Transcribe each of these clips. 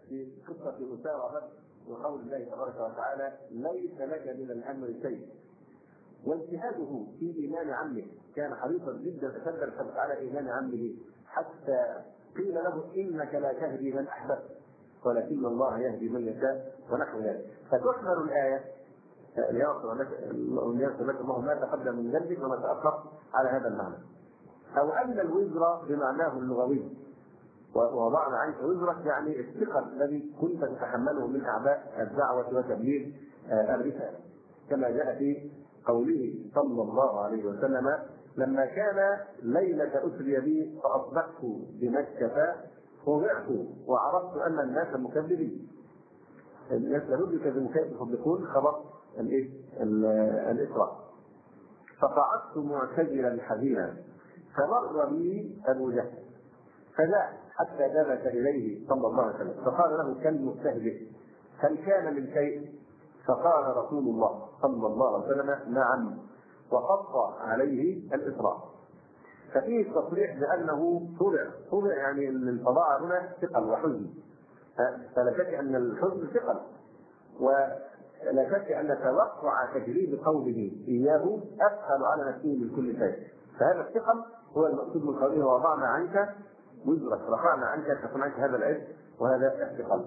في قصة مساومة وقول الله تبارك وتعالى ليس لك من الأمر شيء، واجتهاده في إيمان عمه كان حريصا جدا تشدد على إيمان عمه حتى قيل له إنك لا تهدي من أحببت ولكن الله يهدي من يشاء ونحو ذلك. فتحمل الآية ليغفر لك الله ما تقدم من ذنبك وما تأخر على هذا المعنى، أو أن الوزر بمعناه اللغوي ووضعنا عنك وزرك يعني الثقل الذي كنت تتحمله من أعباء الدعوة وتبليغ الرسالة، كما جاء في قوله صلى الله عليه وسلم لما كان ليلة أسري بي فأصبحت بمكة فوضعت وعرفت أن الناس مكذبين، الناس لابد يكذبون خبر الإسراء، فقعدت معتذرا حزينا فمر بي أبو جهل فجاء حتى دبت إليه صلى الله عليه وسلم فقال له كالمستهزئ هل كان من شيء؟ فقال رسول الله صلى الله عليه وسلم نعم، وقطع عليه الإسراء. ففيه تصريح بأنه طلع يعني الفظاعة هنا ثقل وحزن، فلا شك أن الحزن ثقل، ولا شك أن توقع تجريد قوله إياه أثقل على نفسه من كل شيء، فهذا الثقل هو المقصود من قوله وضعنا عنك وزرك، رفعنا عنك تكون عنك هذا العز وهذا الثقل.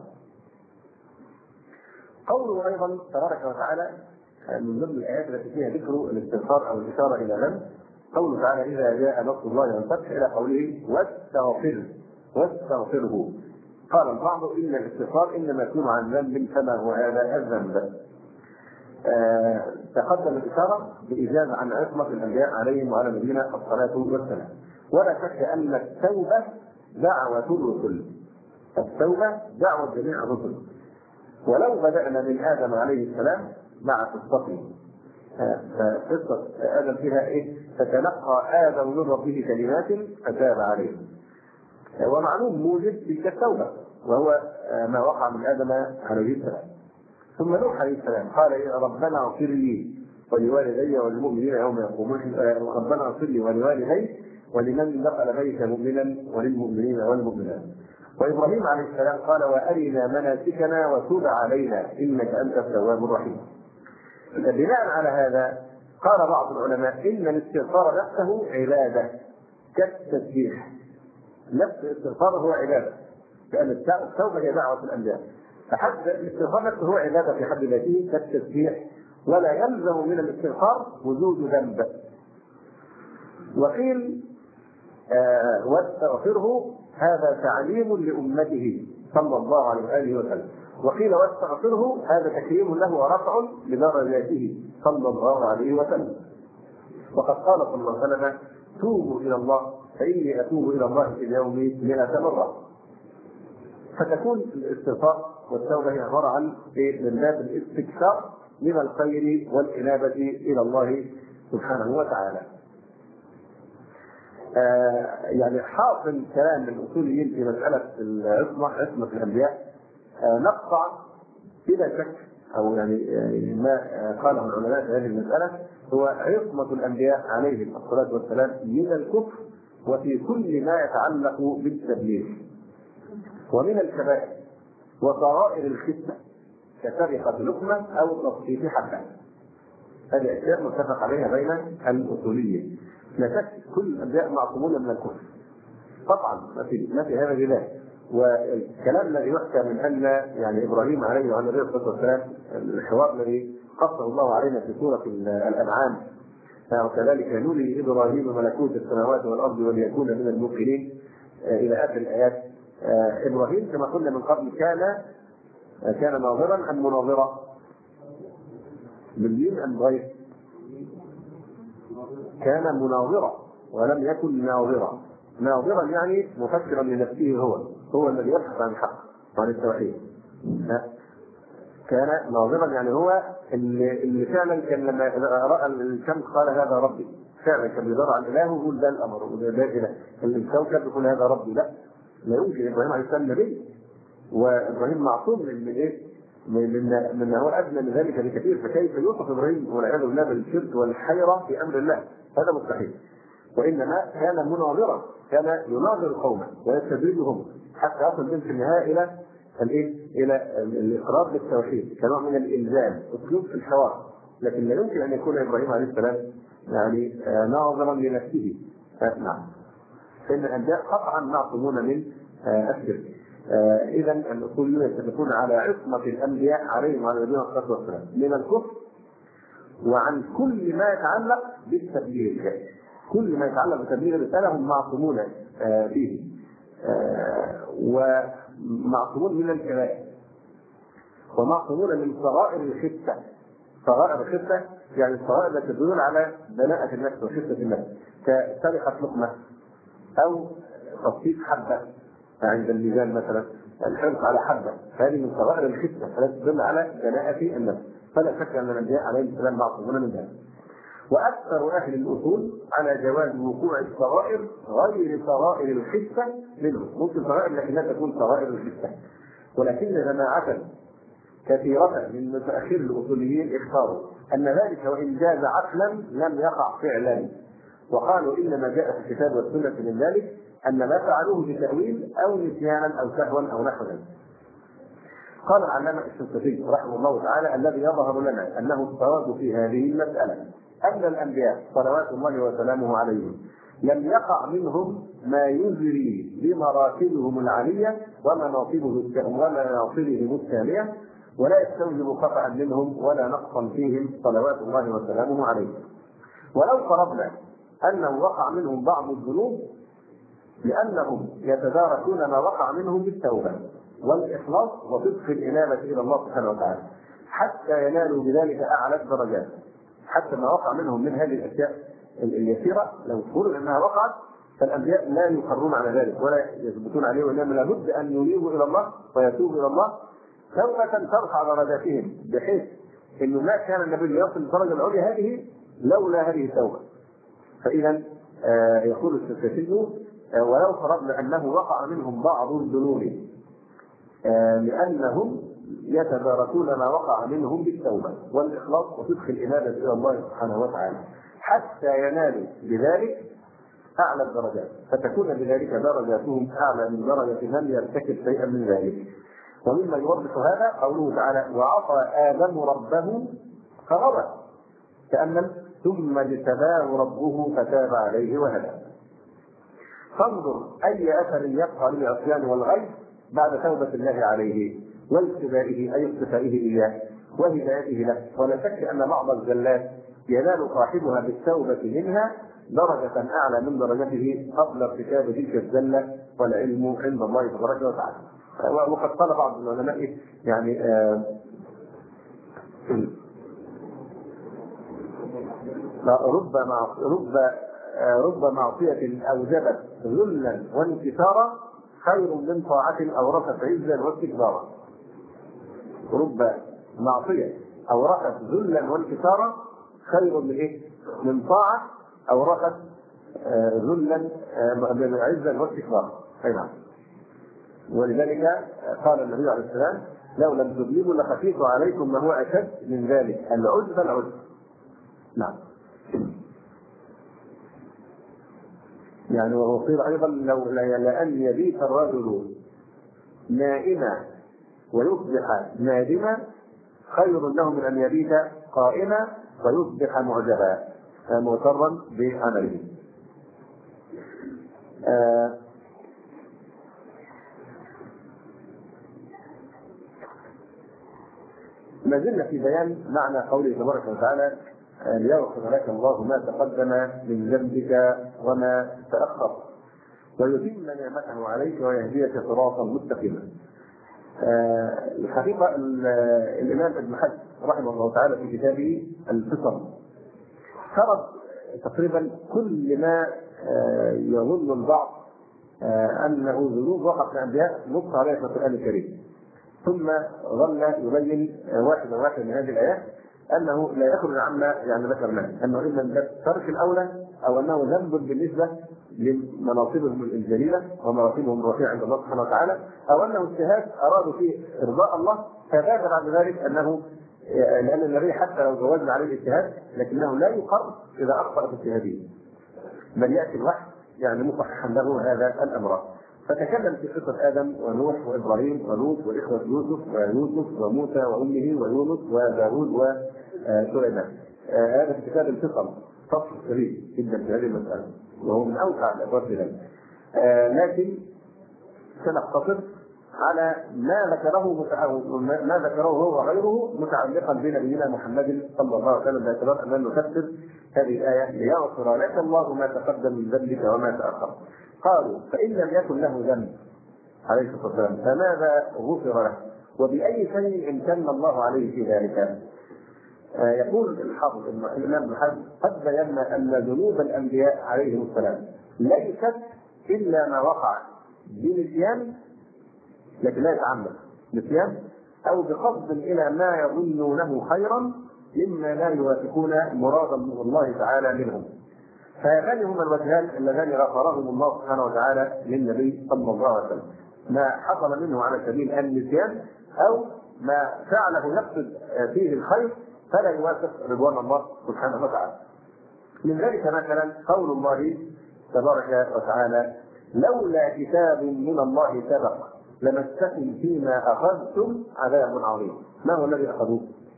قوله أيضا تبارك وتعالى من ضمن الآيات التي فيها ذكر الاستغفار أو الإشارة إلى ذنب، قوله تعالى إذا جاء نصر الله والفتح إلى قوله واستغفره. قال البعض إن الاستغفار إنما يكون عن ذنب فما هو هذا الذنب. تقدم الإشارة بإجابة عن عصمة الأنبياء عليهم وعلى نبينا الصلاة والسلام، ولا شك أن التوبة دعوة الرسل، التوبة دعوة جميع الرسل، ولو بدأنا من آدم عليه السلام مع قصته، فقصة آدم فيها فتلقى آدم من ربه كلمات فتاب عليه، ومعلوم موجب تلك التوبة وهو ما وقع من آدم عليه السلام. ثم نوح عليه السلام قال ربنا اغفر لي ولوالدي وللمؤمنين يوم يقومون، ربنا اغفر لي ولوالدي ولمن دخل بيت مؤمنا وللمؤمنين والمؤمنات. وإبراهيم عليه السلام قال وأرنا مناسكنا وتب علينا إنك أنت التواب الرحيم. بناء على هذا قال بعض العلماء إن الاستغفار نفسه عبادة كالتسبيح، نفس الاستغفار هو عبادة، لأن التوبة هي دعوة الأنبياء، فحد الاستغفار نفسه هو عبادة في حد ذاته كالتسبيح، ولا يلزم من الاستغفار وجود ذنب. وقيل واستغفره هذا تعليم لأمته صلى الله عليه وآله وسلم، وقيل واستغفره هذا تكريم له ورفع لدرجاته صلى الله عليه وسلم. وقد قال صلى الله عليه وسلم توبوا إلى الله فإني أتوب إلى الله في اليوم 100 مرة. فتكون الاستغفار والتوبة هي عبارة عن من باب الاستكثار من الخير والإنابة إلى الله سبحانه وتعالى. يعني حاصل كلام الاصوليين في مساله عصمه الانبياء نقطع بلا شك، او يعني ما قاله العلماء في هذه المساله هو عصمه الانبياء عليهم الصلاه والسلام من الكفر وفي كل ما يتعلق بالتبليغ، ومن الكبائر وصغائر الخدمه كسرقه لقمه او تصفيف حبه. هذه اشياء متفق عليها بين الاصوليين. لا شك كل الانبياء معصومون من الكفر طبعا، ما في هذا جدال. والكلام الذي يحكى من ان يعني ابراهيم عليه وعلى نبيه الصلاه والسلام الحوار الذي قصه الله علينا في سوره الانعام وكذلك نري ابراهيم ملكوت السماوات والارض وليكون من الموقنين الى اخر الايات. ابراهيم كما قلنا من قبل كان ناظرا ام مناظرا؟ بالدين ام غير؟ كان مناظرا ولم يكن ناظرا. ناظرا يعني مفكرا لنفسه، هو الذي يبحث عن الحق وعن التوحيد. كان ناظرا يعني هو اللي فعلا كان لما راى الشمس قال هذا ربي، فعلا كان بيدور عن اله ويقول ده الامر وده اله، الكوكب يقول هذا ربي. لا يمكن. ابراهيم عليه السلام نبي، وابراهيم معصوم من هو ادنى من ذلك بكثير، فكيف يوصف ابراهيم والعياذ بالله بالشرك والحيره في امر الله؟ هذا مستحيل. وانما كان مناظرا، كان يناظر قوما ويستدرجهم حتى يصل بهم في النهايه الى الى الاقرار بالتوحيد كنوع من الالزام، اسلوب في الحوار. لكن لا يمكن ان يكون ابراهيم عليه السلام يعني ناظرا لنفسه. نعم، فان الانبياء قطعا معصومون من الشرك. اذا الاصوليون يتفقون على عصمه الانبياء عليهم وعلى نبينا الصلاه والسلام من الكفر، وعن كل ما يتعلق بالتبليغ. كل ما يتعلق بتبليغ الرساله هم معصومون فيه، ومعصومون من الكبائر، ومعصومون من صغائر الخفه. صغائر الخفه يعني الصغائر التي تدل على بلاءة النفس وخفه النفس، كسرقه لقمه او تصفيق حبه عند الميزان مثلا، الحرص على حبه، هذه من صغائر الخفه التي تدل على بلاءة النفس. فلا شك ان الانبياء عليهم السلام معصومون من ذلك. واكثر اهل الاصول على جواز وقوع الصغائر غير صغائر الخفه منهم. ممكن صغائر لكن لا تكون صغائر الخفه. ولكن جماعه كثيره من متاخر الاصوليين اختاروا ان ذلك وان جاز عقلا لم يقع فعلا، وقالوا انما جاء في الكتاب والسنه من ذلك ان ما فعلوه بتاويل او نسيانا او سهوا او نحو ذلك. قال العلامة الشنقيطي رحمه الله تعالى: الذي يظهر لنا أنه الصواب في هذه المسألة أن الأنبياء صلوات الله وسلامه عليهم لم يقع منهم ما يزري بمراتبهم العالية ومناصبهم التالية، ولا يستوجب قطعا منهم ولا نقصا فيهم صلوات الله وسلامه عليهم. ولو فرضنا أنه وقع منهم بعض الذنوب لأنهم يتداركون ما وقع منهم بالتوبة والإخلاص وصدق الإنابة إلى الله سبحانه وتعالى حتى ينالوا بذلك أعلى الدرجات. حتى ما وقع منهم من هذه الأشياء اليسيرة لو فرض أنها وقعت فالأنبياء لا يقرون على ذلك ولا يثبتون عليه، وإنما لابد أن ينيبوا إلى الله ويتوبوا إلى الله توبة ترفع درجاتهم، بحيث إنه ما كان النبي يصل الدرجة العليا هذه لولا هذه التوبة. فإذا يقول الشنقيطي: ولو فرضنا أنه وقع منهم بعض الذنوب لأنهم يتداركون ما وقع منهم بالتوبة والإخلاص وصدق الإنابة إلى الله سبحانه وتعالى حتى ينالوا بذلك أعلى الدرجات، فتكون بذلك درجاتهم أعلى من درجة من يرتكب شيئا من ذلك. ومما يوضح هذا قوله تعالى: وعصى آدم ربه فغوى، تأمل: ثم اجتباه ربه فتاب عليه وهدى. فانظر أي أثر يبقى للعصيان والغي بعد توبة الله عليه واجتبائه أي اصطفائه إياه وهدايته له. ولا شك أن بعض الزلات ينال صاحبها بالتوبة منها درجة أعلى من درجته قبل ارتكاب تلك الزلة، والعلم عند الله تبارك وتعالى. وقد قال بعض العلماء يعني رب معصية أوجبت ذلا وانكسارا خير من طاعة أورثت عزا واستكبارا. رب معصية أورثت ذلا وانكسارا خير من من طاعة أورثت ذلا عزا واستكبارا. نعم. ولذلك قال النبي عليه السلام: لو لم تذنبوا لخفيت عليكم ما هو أشد من ذلك، العجب. نعم. يعني وقيل أيضا: لأن يبيت الرجل نائما ويصبح نادما خير له من أن يبيت قائما ويصبح معجبا مغترا بعمله. ما زلنا في بيان معنى قوله تبارك وتعالى: ليغفر لك الله ما تقدم من ذنبك وما تأخر ويتم نعمته عليك ويهديك صراطا مستقيما. الحقيقة الإمام ابن حزم رحمه الله تعالى في كتابه الفصل فرض تقريبا كل ما يظن البعض أنه ذنوب وقعت في الأنبياء نص عليها في القرآن الكريم، ثم ظل يبين واحدا واحدا من هذه الآيات أنه لا يخرج عما يعني ذكرناه، أنه إما من ترك الأولى أو أنه ذنب بالنسبة لمناصبهم الجليلة ومراتبهم الرفيعة عند الله سبحانه وتعالى، أو أنه اجتهاد أرادوا فيه إرضاء الله فبات بعد ذلك أنه لأن النبي حتى لو جوزنا عليه الاجتهاد لكنه لا يقر إذا أخطأ في اجتهاده، بل يأتي الوحي يعني مصححا له هذا الأمر. فتكلم في قصة آدم ونوح وإبراهيم ولوط وإخوة يوسف وموسى وأمه ويونس وداود وسليمان. هذا في كتاب الفصل فصل كبير جدا في هذه المسألة، وهو من أوسع الأبواب في ذلك. لكن سنقتصر على ما ذكره هو وغيره متعلقا بنبينا محمد صلى الله عليه وسلم، باعتبار أننا نفسر هذه الآية: ليغفر لك الله ما تقدم من ذنبك وما تأخر. قالوا: فإن لم يكن له ذنب عليه الصلاة والسلام فماذا غفر له؟ وبأي شيء امتن الله عليه في ذلك؟ يقول الحافظ الإمام ابن حزم: قد بينا أن ذنوب الأنبياء عليهم السلام ليست إلا ما وقع بنسيان، لكن لا يتعمد نسيان، أو بقصد إلى ما يظنونه خيرا مما لا يوافقون مراد الله تعالى منهم. فهذان هما الوجهان اللذان غفرهم الله سبحانه وتعالى للنبي صلى الله عليه وسلم: ما حصل منه على سبيل النسيان، أو ما فعله يقصد فيه الخير فلا يوافق رضوان الله سبحانه وتعالى. من ذلك مثلا قول الله تبارك وتعالى: لولا كتاب من الله سبق لمسكم فيما أخذتم عذاب عظيم. ما هو الذي أخذوه؟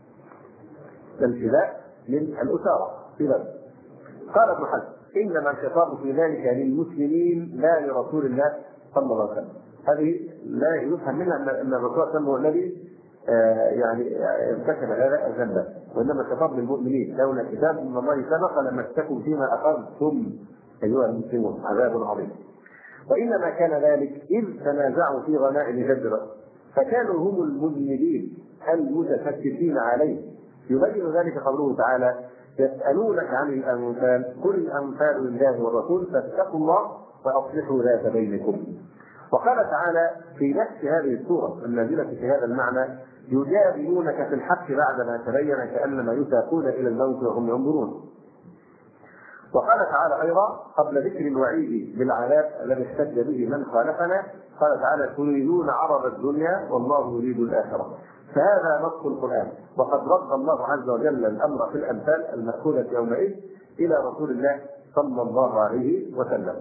الابتلاء من الأسارة في ذلك. قال ابن حزم: إنما الخطاب في ذلك للمسلمين لا لرسول الله صلى الله عليه وسلم. هذه لا يفهم منها أن الرسول صلى الله عليه وسلم هو الذي يعني ارتكب هذا الذنب، وإنما الخطاب للمؤمنين: لولا كتاب من الله سبق لمسكم فيما أخذتم أيها المسلمون عذاب عظيم. وإنما كان ذلك إذ تنازعوا في غنائم بدر فكانوا هم المذنبين المتفتتين عليه. يبين ذلك قوله تعالى: يسألونك عن الأنفال قل الأنفال لله والرسول فاتقوا الله وأصلحوا ذات بينكم. وقال تعالى في نفس هذه السورة النازلة في هذا المعنى: يجادلونك في الحق بعدما تبين كأنما يساقون إلى الموت وهم ينظرون. وقال تعالى أيضا قبل ذكر الوعيد بالعذاب الذي احتج به من خالفنا: قال تعالى: تريدون عرض الدنيا والله يريد الآخرة. فهذا نص القرآن، وقد رد الله عز وجل الأمر في الأمثال المأخوذة يومئذ إلى رسول الله صلى الله عليه وسلم.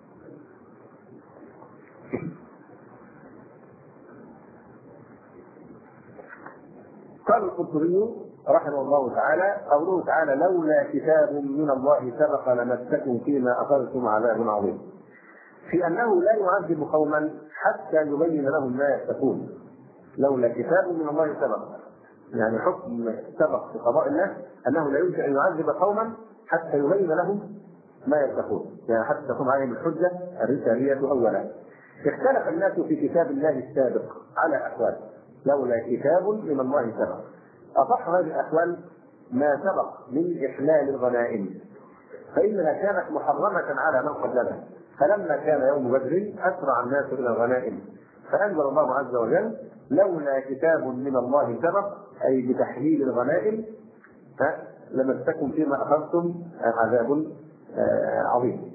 قال القرطبي رحمه الله تعالى: قوله تعالى: لولا كتاب من الله سبق لمسكم فيما أخذتم عذاب عظيم، في أنه لا يعذب قوما حتى يبين لهم ما يتقون. لولا كتاب من الله سبق، يعني حكم سبق في قضاء الله أنه لا يمكن أن يعذب قوما حتى يبين لهم ما يتقون، يعني حتى تقوم عليهم الحجة الرسالية أولا. اختلف الناس في كتاب الله السابق على أقوال. لولا كتاب من الله سبق، أصح هذه الأقوال ما سبق من إحلال الغنائم، فإنها كانت محرمة على من قبلنا، فلما كان يوم بدر أسرع الناس إلى الغنائم، فأنزل الله عز وجل: لولا كتاب من الله سبق، أي بتحليل الغنائم لمسكم فيما أخذتم عذاب عظيم.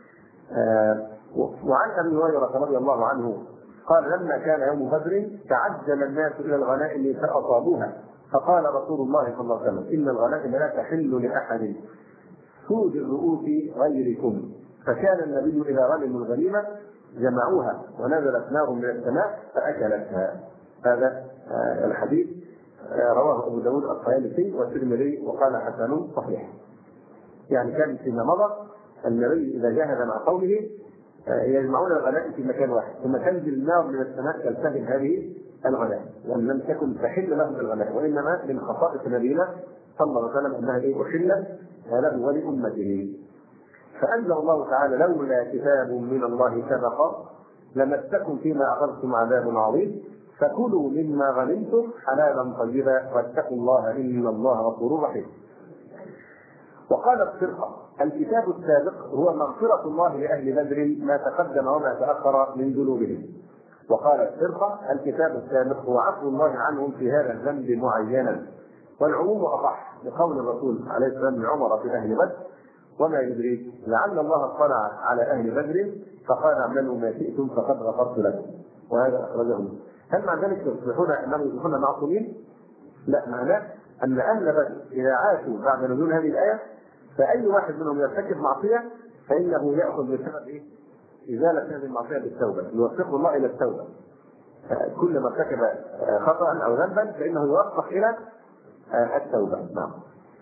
وعن أبي هريرة رضي الله عنه قال: لما كان يوم بدر تعجل الناس إلى الغنائم فأصابوها، فقال رسول الله صلى الله عليه وسلم: إن الغنائم لا تحل لأحد سود الرؤوس غيركم. فكان النبي إذا غنموا الغنيمة جمعوها ونزلت نار من السماء فأكلتها. هذا الحديث رواه أبو داود الطيالسي والترمذي وقال حسن صحيح. يعني كان فيما مضى النبي إذا جاهد مع قومه يجمعون الغنائم في مكان واحد، ثم تنزل النار من السماء تلتهم هذه الغنائم، وأن لم تكن تحل لهم الغنائم، وإنما من خصائص نبينا صلى الله عليه وسلم أنها أحلت له ولأمته. فأنزل الله تعالى: لولا كتاب من الله سبق لمسكم فيما أخذتم عذاب عظيم فكلوا مما غنمتم حلالا طيبا واتقوا الله إن الله غفور رحيم. وقال الفرقة: الكتاب السابق هو مغفرة الله لأهل بدر ما تقدم وما تأخر من ذنوبهم. وقال الفرقة: الكتاب السابق هو عفو الله عنهم في هذا الذنب معينا. والعموم أصح لقول الرسول عليه السلام لعمر في أهل بدر: وما يدريك لعل الله اطلع على أهل بدر فقال: اعملوا ما شئتم فقد غفرت لكم. وهذا أخرجه. هل مع ذلك يصبحون أنهم يصبحون معصومين؟ لا، معناه أن أهل بدر إذا عاشوا بعد نزول هذه الآية فأي واحد منهم يرتكب معصية فإنه يأخذ بسبب ازاله هذه المعصيه بالتوبه، يوفقه الله الى التوبه. كل ما ارتكب خطا او ذنبا فانه يوفق الى التوبه. نعم.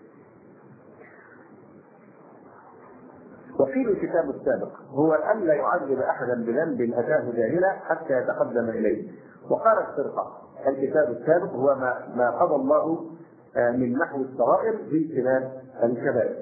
وقيل الكتاب السابق هو ان لا يعذب احدا بذنب اتاه جاهلا حتى يتقدم اليه. وقال الفرقه الكتاب السابق هو ما قضى الله من نحو الصغائر في اجتناب الكبائر.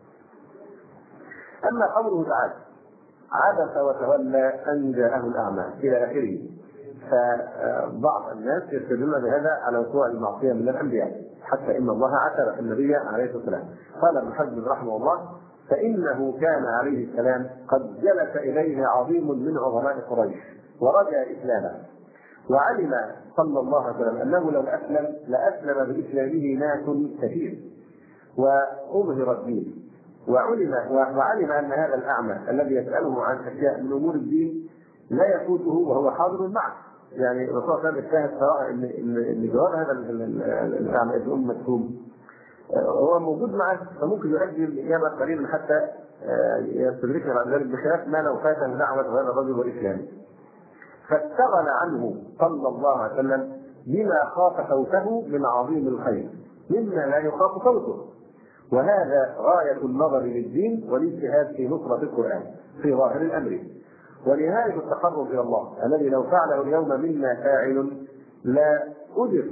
اما قوله تعالى عبس وتولى ان جاءه الاعمى الى اخره، فبعض الناس يستدلون بهذا على وقوع المعصيه من الانبياء، حتى ان الله عاتب النبي عليه الصلاه والسلام. قال ابن حزم رحمه الله فانه كان عليه السلام قد جلس اليه عظيم من عظماء قريش ورجع اسلامه، وعلم صلى الله عليه وسلم انه لو اسلم لاسلم باسلامه ناس كثير واظهر الدين، وعلم ان هذا الاعمى الذي يساله عن اشياء من امور الدين لا يفوته وهو حاضر معه. يعني الرسول صلى الله عليه وسلم اجتهد صراحه ان جواب هذا الاعمى ابن مكتوم هو موجود معه، فممكن يؤدي الاجابه قليلا حتى يستدركها بعد ذلك بخلاف ما لو فاته دعوه هذا الرجل والاسلام. فاشتغل عنه صلى الله عليه وسلم بما خاف فوته من عظيم الخير مما لا يخاف فوته. وهذا غاية النظر للدين والاجتهاد في نصرة القرآن في ظاهر الأمر، ونهاية التقرب إلى الله الذي لو فعله اليوم منا فاعل لا أجر.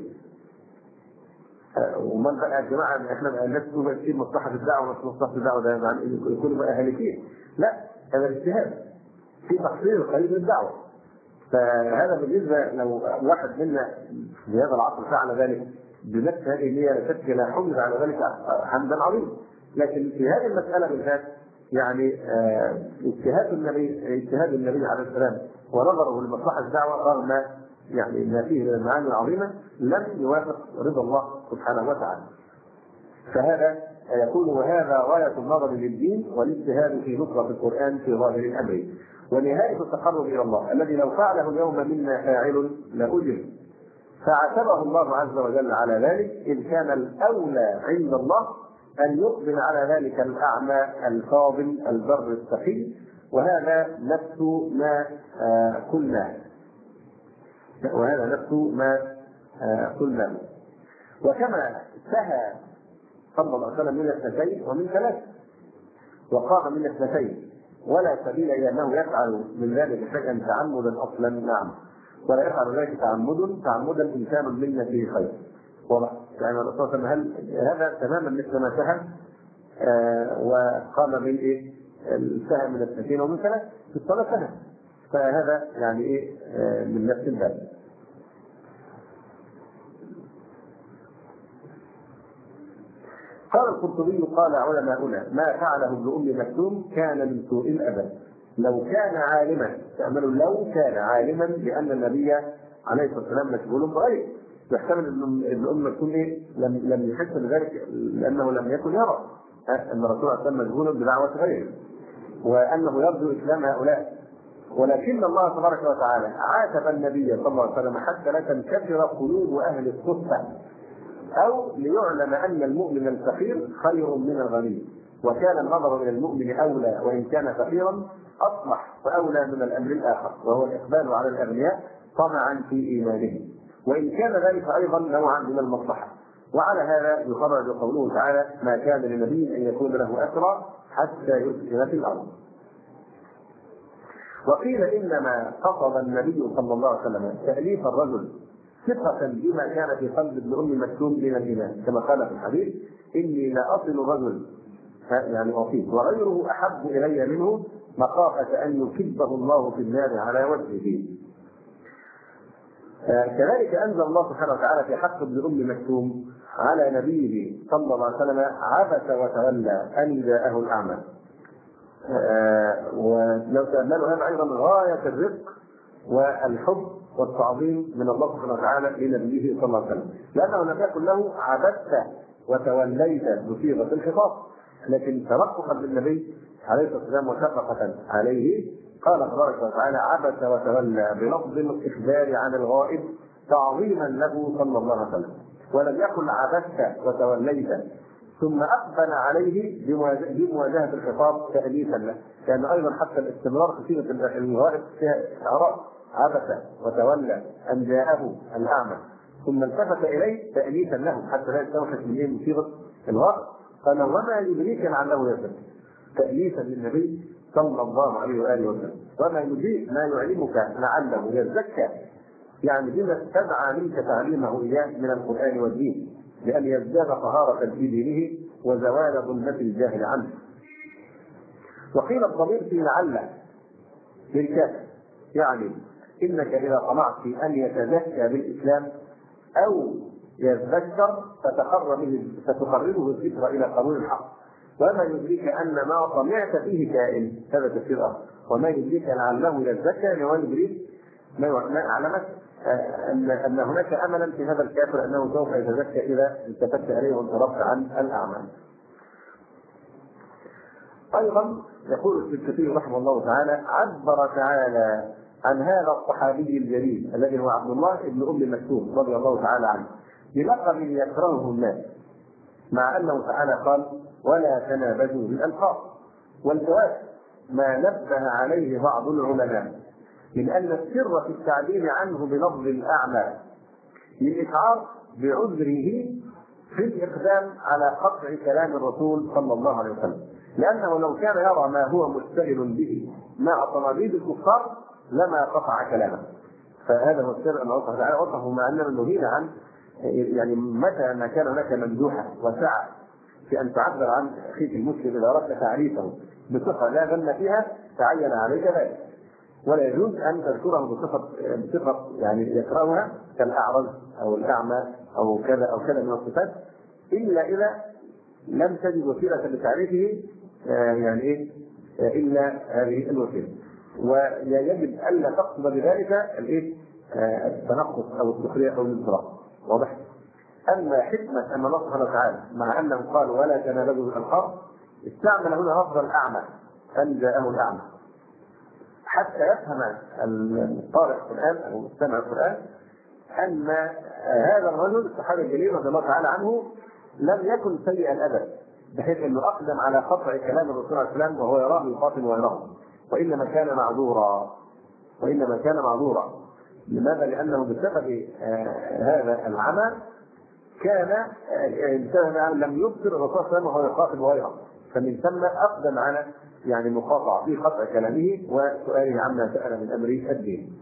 ومن بقى يا جماعة احنا الناس تقول في مصلحة الدعوة مش مصلحة الدعوة ده يعني يكونوا هالكين، لا، هذا الاجتهاد في تحصيل الخير للدعوة. فهذا بالنسبة لو واحد منا في هذا العصر فعل ذلك بنفس هذه النية لا شك لا حمد على ذلك حمدا عظيما. لكن في هذه المسألة بالذات يعني اجتهاد النبي عليه السلام ونظره لمصلحة الدعوة رغم يعني ما فيه من المعاني العظيمة لم يوافق رضا الله سبحانه وتعالى. فهذا يكون وهذا غاية النظر للدين والاجتهاد في نصرة القرآن في ظاهر الأمر، ونهاية التقرب إلى الله الذي لو فعله اليوم منا فاعل لأجر. فعاتبه الله عز وجل على ذلك إذ كان الأولى عند الله أن يقبل على ذلك الأعمى الفاضل البر السخي، وهذا نفس ما قلناه. وكما سهى صلى الله عليه وسلم من اثنتين ومن ثلاث وقام من اثنتين ولا سبيل إلى أنه يفعل من ذلك شيئا تعمدا أصلا، نعم، ولا يفعل ذلك تعمدا إنسان منا فيه خير. واضح؟ يعني الرسول صلى الله عليه وسلم هذا تماما مثل ما سهى وقام من السهى من اثنتين ومن ثلاث في الصلاة سهى، فهذا يعني من نفس الباب. قال القرطبي قال علماؤنا ما فعله ابن ام مكتوم كان من سوء الادب. لو كان عالما، تعملوا لو كان عالما بان النبي عليه الصلاه والسلام مشغول بغيره، يحتمل ابن ام مكتوم لم يحس بذلك لانه لم يكن يرى ان الرسول صلى الله عليه وسلم مشغول بدعوه غيره وانه يرجو اسلام هؤلاء. ولكن الله تبارك وتعالى عاتب النبي صلى الله عليه وسلم حتى لا تنكسر قلوب اهل الصفه، أو ليعلم أن المؤمن الفقير خير من الغني، وكان النظر إلى المؤمن أولى وإن كان فقيرا أصلح وأولى من الأمر الآخر، وهو الإقبال على الأغنياء طمعا في إيمانهم، وإن كان ذلك أيضا نوعا من المصلحة. وعلى هذا يخرج قوله تعالى ما كان لنبي أن يكون له أسرى حتى يسكن في الأرض. وقيل إنما قصد النبي صلى الله عليه وسلم تأليف الرجل ثقة بما كان في قلب ابن ام مكتوم من الايمان، كما قال في الحديث اني لاصل رجل يعني اصيب وغيره احب الي منه مخافه ان يكبه الله في النار على وجهه. كذلك انزل الله سبحانه وتعالى في حق ابن ام مكتوم على نبيه صلى الله عليه وسلم عبس وتولى ان جاءه الاعمى. ولو تاملوا هذا ايضا غايه الرفق والحب والتعظيم من الله سبحانه وتعالى لنبيه صلى الله عليه وسلم، لانه لم يكن له عبدت وتوليت بصيغه الخطاب، لكن ترققا بالنبي عليه الصلاه والسلام وشفقه عليه قال تبارك وتعالى عبس وتولى بلفظ الاخبار عن الغائب تعظيما له صلى الله عليه وسلم، ولم يقل عبست وتوليت ثم أقبل عليه بمواجهة الخطاب تأليفا له. كان أيضا حتى الاستمرار في سيرة الغائب فيها إعراض، عبس وتولى أن جاءه الأعمى، ثم التفت إليه تأليفا له حتى لا يستوحش من صيغة الغائب. قال وما يدريك لعله يزكى، تأليفا للنبي صلى الله عليه وآله وسلم. وما يدريك ما يعلمك لعله يزكى، يعني بما استدعى منك تعليمه إياه من القرآن والدين، لأن يزداد طهارة في دينه وزوال ظلمة الجاهل عنه. وقيل الضمير في لعل للكافر، يعني إنك إذا طمعت في أن يتزكى بالإسلام أو يذكر فتقربه الذكر إلى قبول الحق. وما يدريك أن ما طمعت فيه كائن، هذا تفسير آخر. وما يدريك لعله يزكى، وما يدريك ما أعلمك أن هناك أملا في هذا الكافر أنه سوف يتزكى إذا التفت إليه وانصرفت عن الأعمال. أيضا يقول السكتي رحمه الله تعالى: عبر تعالى عن هذا الصحابي الجليل الذي هو عبد الله بن أم مكتوم رضي الله تعالى عنه بلقب يكرهه الناس، مع أنه تعالى قال: ولا تنابزوا بالألقاب. والجواب ما نبه عليه بعض العلماء من أن السر في التعبير عنه بلفظ الأعمى للإشعار بعذره في الإقدام على قطع كلام الرسول صلى الله عليه وسلم، لأنه لو كان يرى ما هو مشتغل به مع طنابيد الكفار لما قطع كلامه. فهذا هو السر أن الله تعالى وصفه، مع أننا نهينا عن يعني متى ما كان هناك ممدوحة وسعة في أن تعبر عن أخيك المسلم إذا أردت تعريفه بصفة لا ذم فيها تعين عليك ذلك، ولا يجوز أن تذكره بصفة يعني يكرهها كالأعرج أو الأعمى أو كذا أو كذا من الصفات، إلا إذا لم تجد وسيلة لتعريفه يعني إيه إلا هذه الوسيلة. ويجب ألا تقصد بذلك التنقص أو السخرية أو الانصراف. واضح؟ أما حكمة أن الله سبحانه وتعالى مع أنه قال ولا تنابزوا بالألقاب استعمل هنا لفظ الأعمى أن جاءه الأعمى، حتى يفهم القارئ القرآن أو مستمع القرآن أن هذا الرجل الصحابي الجليل رضي الله تعالى عنه لم يكن سيء الأدب بحيث أنه أقدم على قطع كلام الرسول عليه السلام وهو يراه يقاتل ويراه، وإنما كان معذورا. لماذا؟ لأنه بسبب هذا العمى كان لم يبصر الرسول صلى الله عليه وسلم وهو يقاتل ويراه، فمن ثم أقدم على يعني مقاطعة في قطع كلامه وسؤاله عما سأل من أمر الدين.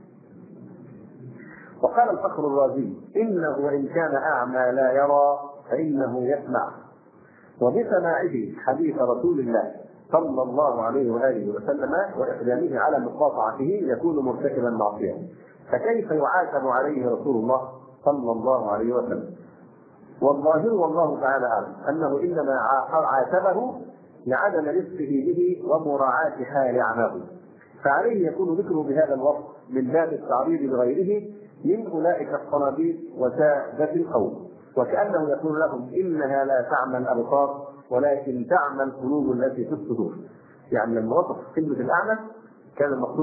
وقال الفخر الرازي: إنه وإن كان أعمى لا يرى فإنه يسمع، وبسماعه حديث رسول الله صلى الله عليه وآله وسلم وإقدامه على مقاطعته يكون مرتكبا معصية، فكيف يعاتب عليه رسول الله صلى الله عليه وسلم؟ والظاهر والله تعالى أعلم أنه إنما عاتبه لعدم رفقه به ومراعاة حال أعماله، فعليه يكون ذكره بهذا الوصف من باب التعريض بغيره من أولئك الصناديق وسادة القوم، وكأنه يقول لهم: إنها لا تعمى الأبصار ولكن تعمى القلوب التي في الصدور. يعني لما وصف كلمة الأعمى كان المقصود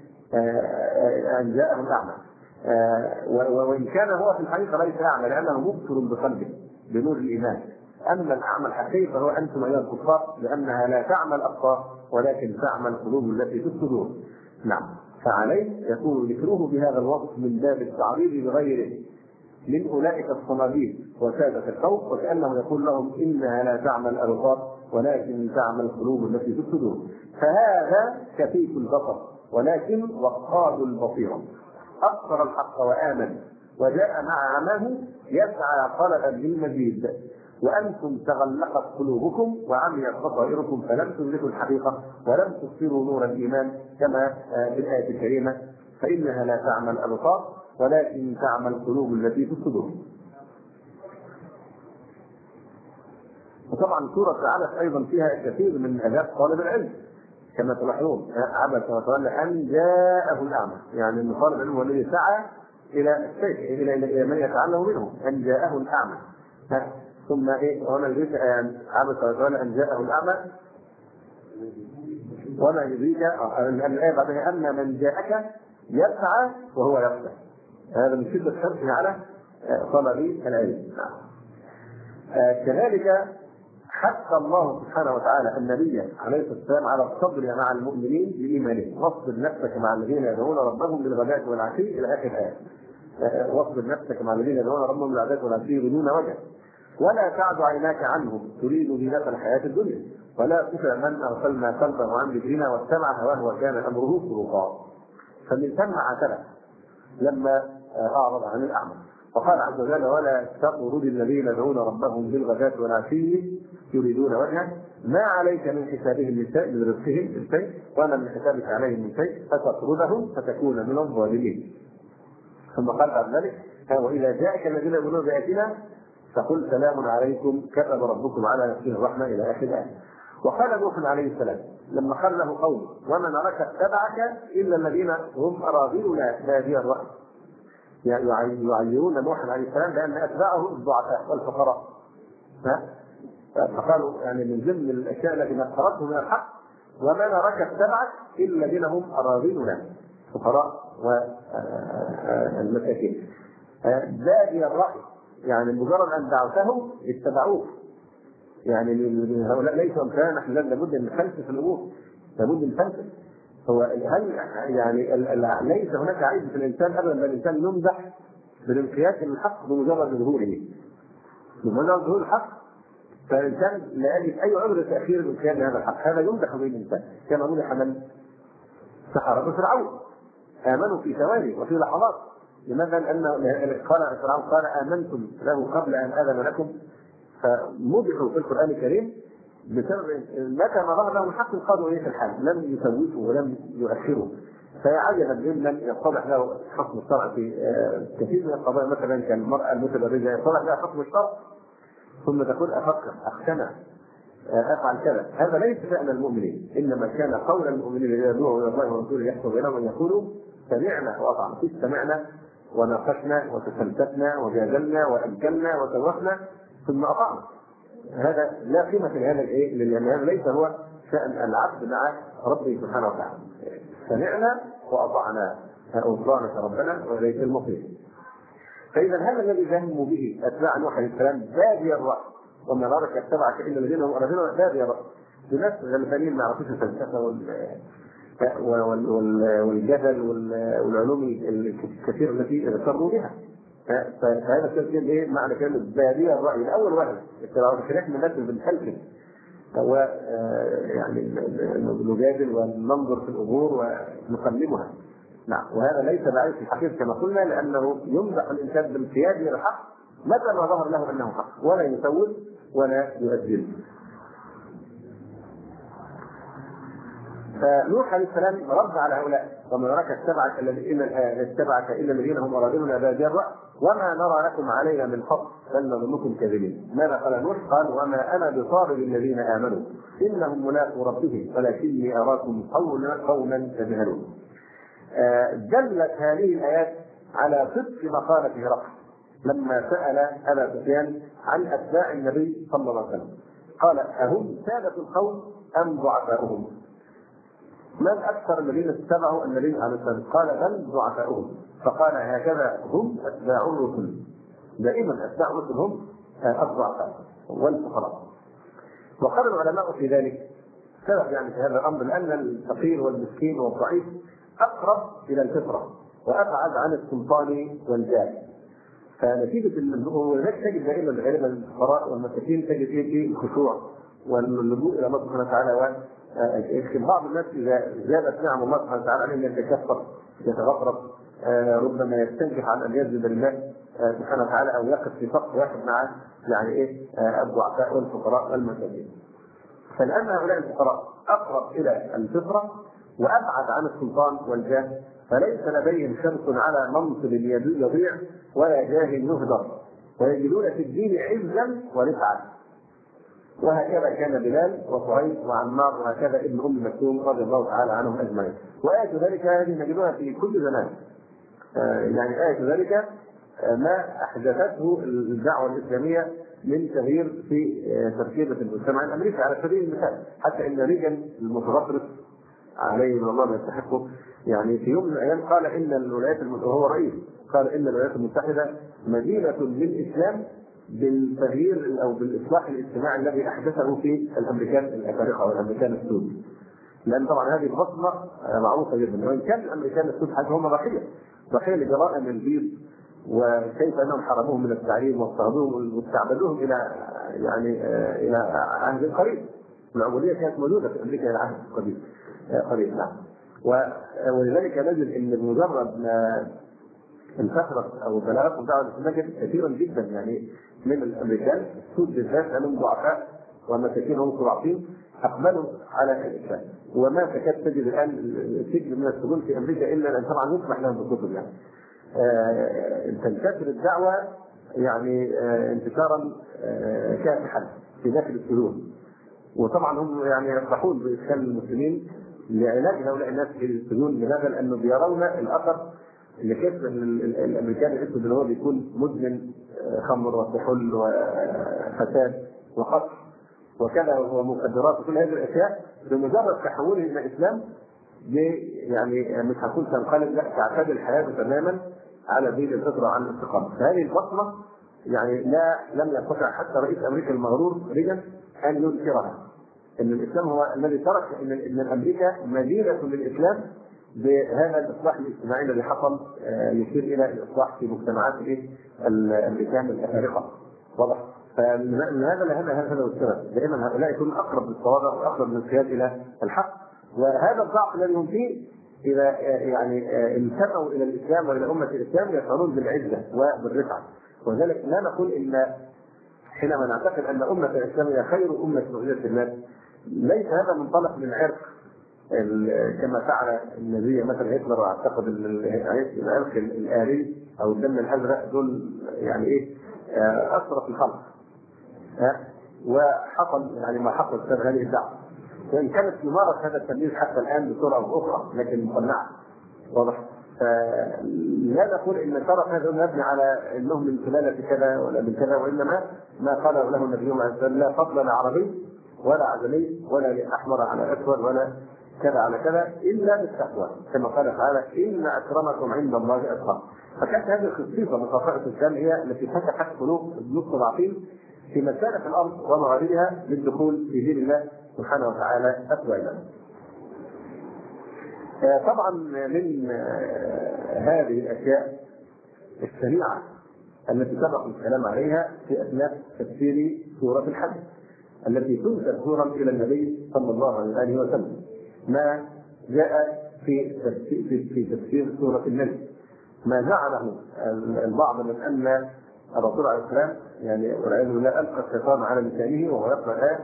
أن جاءه الأعمى، وإن كان هو في الحقيقة ليس أعمى لأنه مبصر بقلبه بنور الإيمان. أما الأعمى الحقيقي فهو أنتم أيها الكفار، لأنها لا تعمى الأبصار ولكن تعمى القلوب التي في الصدور. نعم، فعليه يكون ذكره بهذا الوصف من باب التعريض بغيره من أولئك الصناديق وسادة القوم، وكأنه يقول لهم: إنها لا تعمى الأبصار ولكن تعمى القلوب التي في الصدور. فهذا كفيف البصر ولكن وقاد البصيرة، أبصر الحق وآمن وجاء مع عماه يسعى طلبا للمزيد، وأنتم تغلقت قلوبكم وعميت بصائركم فلم تدركوا الحقيقة ولم تبصروا نور الإيمان، كما في الآية الكريمة: فإنها لا تعمى الأبصار ولكن تعمى القلوب التي في الصدور. وطبعا سورة تعالى أيضا فيها كثير من آداب طالب العلم كما تلاحظون: عبس وتولى أن جاءه الأعمى، يعني أن طالب العلم هو الذي سعى إلى الشيخ إلى من يتعلم منه، أن جاءه الأعمى. ثم وما يدريك عبس وتولى أن جاءه الأعمى وما يدريك الآية بعدها: أما من جاءك يسعى وهو يخشى. هذا من شدة حرصه على طلب العلم. كذلك حث الله سبحانه وتعالى النبي عليه الصلاه والسلام على الصبر مع المؤمنين بايمانهم، واصبر نفسك مع الذين يدعون ربهم بالغداة والعشي الى اخر الايه. واصبر نفسك مع الذين يدعون ربهم بالغداة والعشي يريدون وجهه ولا تعد عيناك عنهم تريد زينة الحياة الدنيا ولا تطع من أغفلنا قلبه عن ذكرنا واتبع هواه وكان أمره فرطا. فمن ثم اعترف لما أعرض عن الأعمى وقال عز وجل ولا تطرد الذين يدعون ربهم بالغداة والعشي يريدون وجهه ما عليك من حسابهم من شيء من رزقهم من شيء وما من حسابك عليهم من شيء فتطردهم فتكون من الظالمين. ثم قال بعد ذلك وإذا جاءك الذين يؤمنون بآياتنا فقل سلام عليكم كتب ربكم على نفسه الرحمة إلى آخر الآية. وقال نوح عليه السلام لما قال له قوم وما نراك اتبعك إلا الذين هم أراذلنا بادي الرأي، يعني يعيرون نوح عليه السلام بأن أتباعه الضعفاء والفقراء. فقالوا يعني من ضمن الأشياء التي نفرته من الحق وما نراك اتبعك إلا الذين هم أراذلنا الفقراء والمساكين بادي الرأي، يعني مجرد ان دعوته اتبعوه. يعني هؤلاء ليسوا امثالنا نحن، لابد ان نفلسف الامور، لابد ان نفلسف. هو هل يعني ليس هناك عيب في الانسان ابدا، بل الانسان يمدح بالانقياد للحق بمجرد ظهوره. بمجرد ظهور الحق فالانسان لا يجد اي عذر تاخير الانقياد لهذا الحق، هذا يمدح به الانسان. كما مدح من سحرة فرعون امنوا في ثواني وفي لحظات. لماذا؟ لأن قال فرعون قال آمنتم له قبل أن آذن لكم، فمدحوا في القرآن الكريم بسبب متى ما ظهر لهم الحق قالوا إيه في الحال، لم يسوفوا ولم يؤخروا. فعجبا ممن يتضح له حكم الشرع في كثير من القضايا، مثلا كالمرأة المتبرجة يتضح لها حكم الشرع ثم تقول أفكر أقتنع أفعل كذا. هذا ليس فعل المؤمنين، إنما كان قول المؤمنين إذا دعوا إلى الله ورسوله يحكم بينهم أن يقولوا سمعنا وأطعنا. استمعنا وناقشنا وتفلسفنا وجادلنا وأجلنا وتوخنا ثم أطعنا. هذا لا قيمة لهذا لأن هذا ليس هو شأن العبد مع ربه سبحانه وتعالى. سمعنا وأطعنا غفرانك ربنا وإليك المصير. فإذا هذا الذي ذهبوا به أتباع نوح عليه السلام بادي الرأي وما نراك اتبعك إلا الذين هم أراذلنا بادي الرأي، بناس غلبانين ما يعرفوش الفلسفة والجدل والعلوم الكثيرة التي ذكروا بها. فهذا التفسير ايه معنى كلمة بادية الرأي الأول واحد خلاف من الناس اللي بنحلفل هو يعني نجادل وننظر في الأمور ونقلبها. نعم، وهذا ليس بعيد في الحقيقة كما قلنا، لأنه يمدح الإنسان بالانقياد إلى الحق متى ما ظهر له أنه حق ولا يسود ولا يؤذن. فنوح عليه السلام رد على هؤلاء وما نراك اتبعك الا الذين هم اراذلنا بادي الرأي وما نرى لكم علينا من فضل بل نظنكم كاذبين. ماذا قال نوح؟ قال وما انا بطارد الذين امنوا انهم ملاقو ربهم ولكني اراكم قوما تجهلون. دلت هذه الايات على صدق مقالة هرقل لما سأل ابا سفيان عن اتباع النبي صلى الله عليه وسلم. قال اهم سادة القوم ام ضعفاؤهم؟ من اكثر الذين اتبعوا النبي عليه الصلاه والسلام؟ قال بل ضعفاؤهم. فقال هكذا هم اتباع الرسل، دائما اتباع الرسل هم الضعفاء والفقراء. وقال العلماء في ذلك سبب يعني في هذا الامر لان الفقير والمسكين والضعيف اقرب الى الفطره وابعد عن السلطان والجاه. فنتيجه ولذلك تجد دائما غالبا الفقراء والمساكين تجد فيه الخشوع واللجوء الى الله سبحانه وتعالى. بعض الناس اذا زادت نعم الله سبحانه وتعالى عليهم يتكفر يتغطرس، ربما يستنكف عن ان يسجد لله سبحانه وتعالى او يقف في صف واحد مع يعني الضعفاء والفقراء والمساكين. فلان هؤلاء الفقراء اقرب الى الفطره وابعد عن السلطان والجاه، فليس لديهم شمس على منصب يضيع ولا جاه يهدر، ويجدون في الدين عزا ورفعه. وهكذا كان بلال وصهيب وعمار وهكذا ابن ام مكتوم رضي الله تعالى عنهم اجمعين. وايه ذلك هذه نجدها في كل زمان. يعني ايه ذلك ما احدثته الدعوه الاسلاميه من تغيير في تركيبه المجتمع الامريكي على سبيل المثال. حتى ان ريجن المتغطرس عليه من الله ما يستحقه يعني في يوم من الايام قال ان الولايات المتحده، هو رئيس، قال ان الولايات المتحده مدينه للاسلام بالتغيير او بالاصلاح الاجتماعي الذي احدثه في الامريكان الافارقه او الامريكان السود. لان طبعا هذه البصمه معروفه جدا، وان كان الامريكان السود حتى هم ضحيه لجرائم البيض، وكيف انهم حرموهم من التعليم واضطهدوهم واستعبدوهم الى الى عهد قريب. العبوديه كانت موجوده في امريكا الى عهد قريب نعم. ولذلك نجد ان بمجرد ما انتشرت او بلغتهم دعوه الاسلام كثيرا جدا من الامريكان السود بالذات لانهم ضعفاء ومساكين مستضعفين اقبلوا على الاسلام. وما تكاد تجد الان سجن من السجون في امريكا الا ان طبعا يسمح لهم بالكتب تنتشر الدعوه انتشارا كاسحا في داخل السجون. وطبعا هم يفرحون بادخال المسلمين لعلاج هؤلاء الناس في السجون. لماذا؟ لانه بيرون الاثر اللي كيف الامريكان الاسود اللي هو بيكون مدمن خمر وكحول وفساد وقتل وكذا ومخدرات وكل هذه الاشياء، بمجرد تحوله الى الاسلام مش هتكون تنقلب، لا تعتاد الحياه تماما على دين الفطره عن الاستقامه. فهذه البصمه لم يستطع حتى رئيس امريكا المغرور ريغان ان ينكرها، ان الاسلام هو الذي ترك ان امريكا مدينه للاسلام بهذا الاصلاح الاجتماعي الذي حصل يشير الى الاصلاح في مجتمعات الامريكان الافارقه. واضح؟ هذا هو السبب. دائما هؤلاء يكونون اقرب للصواب واقرب للانقياد الى الحق، وهذا الضعف الذي هم فيه اذا انتموا الى الاسلام والى امه الاسلام يشعرون بالعزه وبالرفعه. وذلك لا نقول ان حينما نعتقد ان امه الاسلام هي خير امه وجدت الناس ليس هذا منطلق من عرق كما فعل النبي مثلا هتلر، واعتقد العرق الآري او الدم الازرق دول اثرت الخلق وحصل ما حصل بسبب هذه الدعوه، وان كانت يمارس هذا التمييز حتى الان بصوره اخرى لكن مصنعه. واضح؟ فلا نقول ان شرف هذا مبني على انهم من سلاله كذا ولا من كذا، وانما ما قاله له النبي عليه الصلاه والسلام: لا فضل لعربي ولا عجمي ولا لاحمر على اسود ولا كذا على كذا الا بالتقوى، كما قال تعالى: ان اكرمكم عند الله اتقاكم. فكانت هذه الخصيصه من خصائص الاسلام هي التي فتحت قلوب المستضعفين في مشارق الارض ومغاربها للدخول في دين الله سبحانه وتعالى افواجا. طبعا من هذه الاشياء السريعه التي سبق الكلام عليها في اثناء تفسير سوره الحج التي تنسب زورا الى النبي صلى الله عليه وسلم، ما جاء في تفسير سوره النجم، ما جعله البعض من ان الرسول عليه السلام والعياذ بالله القى الشيطان على لسانه وهو يقرا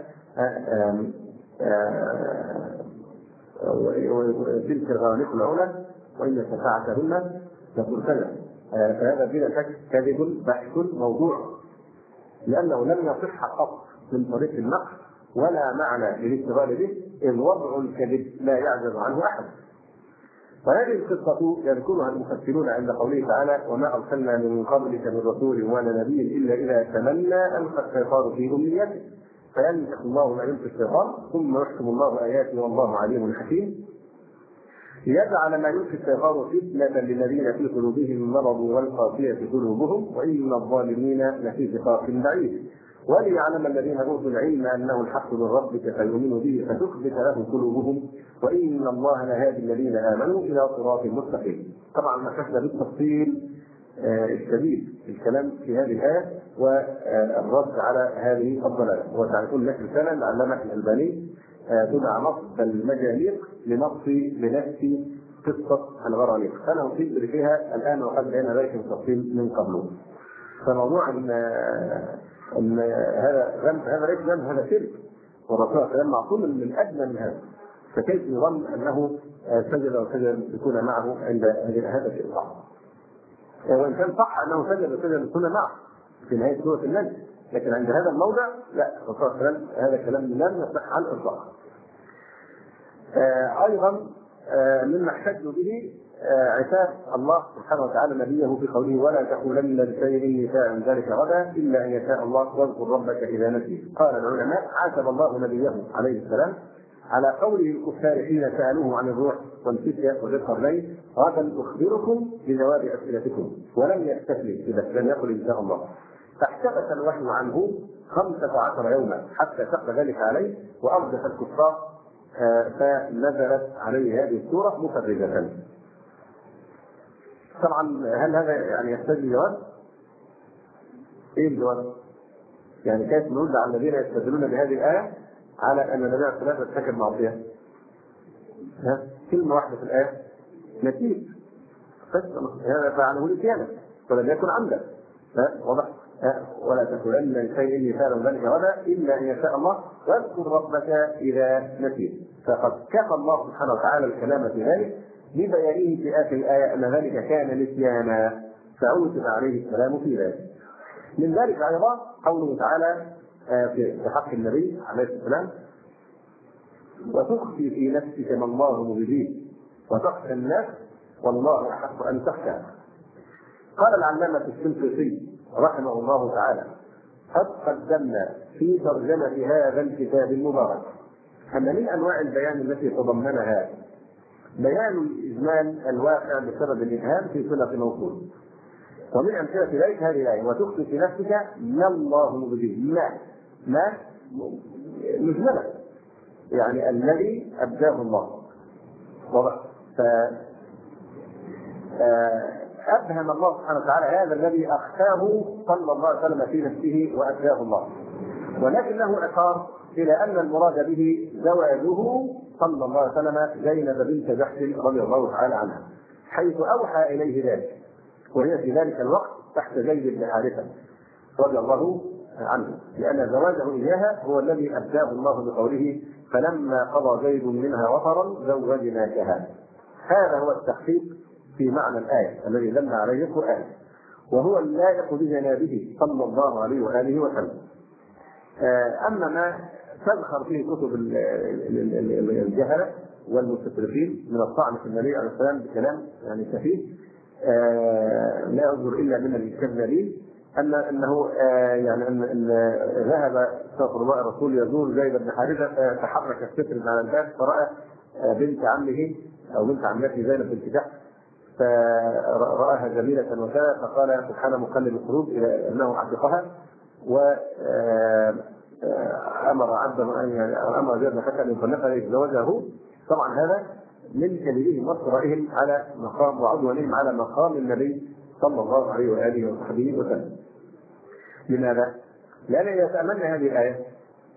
تلك الغوانيق العلى وان شفاعتهن لترتجى. فهذا بلا شك كذب بحث موضوع، لانه لم يصح قط من طريق النقل ولا معنى للاشتغال به، اذ وضع الكذب لا يعجز عنه احد. وهذه القصه يذكرها المفسرون عند قوله تعالى: وما ارسلنا من قبلك من رسول ولا نبي الا اذا تمنى القى الشيطان في امنيته فينسخ الله ما يلقي الشيطان ثم يحكم الله اياته والله عليم حكيم، ليجعل ما يلقي الشيطان فتنه للذين في قلوبهم مرض والقاسيه قلوبهم وان الظالمين لفي شقاق بعيد، وليعلم الذين اوتوا العلم انه الحق من ربك فيؤمنوا به فتثبت له قلوبهم وان الله لهادي الذين امنوا الى صراط مستقيم. طبعا نحن بالتفصيل الشديد الكلام في هذه الايه والرد على هذه الضلاله. وسأقول لك رساله لعلمك الالباني تدعى نصب المجانيق لنفس قصه الغرانيق، انا اطيل فيها الان وقد بين ذلك التفصيل من قبله. فموضوع ان هذا ليس ذنب، هذا شرك، والرسول صلى الله عليه وسلم معصوم من ادنى من هذا، فكيف يظن انه سجد وسجد يكون معه عند هذا الشيء صعب؟ وان كان صح انه سجد وسجد يكون معه في نهايه سوره النجم، لكن عند هذا الموضع لا، الرسول صلى الله عليه وسلم هذا كلام لم يصح على الاطلاق. ايضا مما احتج به عتاب الله سبحانه وتعالى نبيه في قوله: ولا تقولن لشيء اني فاعل ذلك غدا الا ان يشاء الله واذكر ربك اذا نسيت. قال العلماء: عاتب الله نبيه عليه السلام على قوله الكفار حين سالوه عن الروح والفتية وذي القرنين: غدا اخبركم بجواب اسئلتكم، ولم يستثني اذا لم يقل ان شاء الله. فاحتبس الوحي عنه 15 يوما حتى شق ذلك عليه وأرجف الكفار، فنزلت عليه هذه السورة مفرجة. طبعا هل هذا يعني يحتاج جواب؟ ايه الجواب؟ يعني كيف نرد على الذين يستدلون بهذه الآية على أن النبي عليه الصلاة والسلام ارتكب معصية؟ كلمة واحدة في الآية نسيت، هذا فعله نسيانا ولم يكن عمدا. واضح؟ ولا تقولن لشيء اني فاعل ذلك غدا الا ان يشاء الله واذكر ربك اذا نسيت. فقد كفى الله سبحانه وتعالى الكلام في ذلك ببيانه في اخر الايه ان ذلك كان نسيانا فعوتب عليه السلام في ذلك. من ذلك ايضا قوله تعالى في حق النبي عليه السلام: وتخفي في نفسك ما الله مبديه وتخشى الناس والله احق ان تخشى. قال العلامة الشنقيطي رحمه الله تعالى: قد قدمنا في ترجمة هذا الكتاب المبارك أن من أنواع البيان التي تضمنها بيان الإجمال الواقع بسبب الإبهام في صلة موصول، ومن أمثلة ذلك هذه الآية: وتخفي في نفسك ما الله مبديه. ما مجملة يعني الذي أبداه الله. واضح؟ أبهم الله سبحانه وتعالى هذا الذي أخفاه صلى الله عليه وسلم في نفسه وأبداه الله، ولكنه أشار إلى أن المراد به زواجه صلى الله عليه وسلم زينب بنت جحش رضي الله تعالى عنها، حيث أوحى إليه ذلك، وهي في ذلك الوقت تحت زيد بن حارثة رضي الله عنه، لأن زواجه إياها هو الذي أبداه الله بقوله: فلما قضى زيد منها وطرا زوجناكها. هذا هو التحقيق في معنى الآية الذي دل عليه القرآن، وهو اللائق بجنابه صلى الله عليه وآله وسلم. أما ما تذكر فيه كتب الجهلة والمستشرقين من الطعن في النبي عليه السلام بكلام يعني سفيه لا يصدر إلا من الكذابين، أنه يعني أن ذهب استغفر الله الرسول يزور زيد بن حارثة فتحرك الستر على الباب فرأى بنت عمه أو بنت عمته زينب بنت جحش فرآها جميلة وكذا، فقال سبحان مقلب القلوب إلى أنه عتقها، وأمر عبده أن أمر زيد بن حارثة أن يطلقها ليتزوجه. طبعا هذا من كذبهم وافترائهم على مقام وعدوانهم على مقام النبي صلى الله عليه وآله وصحبه وسلم. لماذا؟ لأن إذا تأملنا هذه الآية